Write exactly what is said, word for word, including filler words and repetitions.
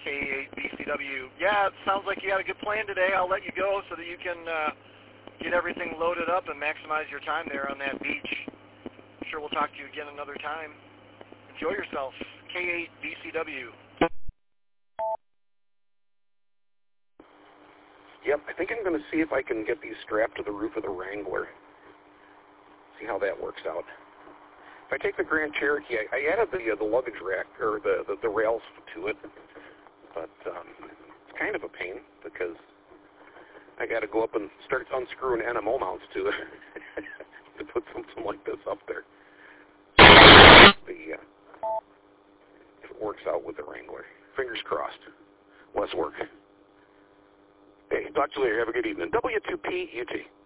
K eight B C W. Yeah, it sounds like you had a good plan today. I'll let you go so that you can uh, get everything loaded up and maximize your time there on that beach. I'm sure we'll talk to you again another time. Enjoy yourself. K eight B C W. Yep, I think I'm going to see if I can get these strapped to the roof of the Wrangler. See how that works out. If I take the Grand Cherokee, I, I added the uh, the luggage rack, or the, the, the rails to it, but um, it's kind of a pain because I got to go up and start unscrewing N M O mounts to it to put something like this up there. The, uh, if it works out with the Wrangler. Fingers crossed. Less work. Hey, talk to you later. Have a good evening. W two P U T.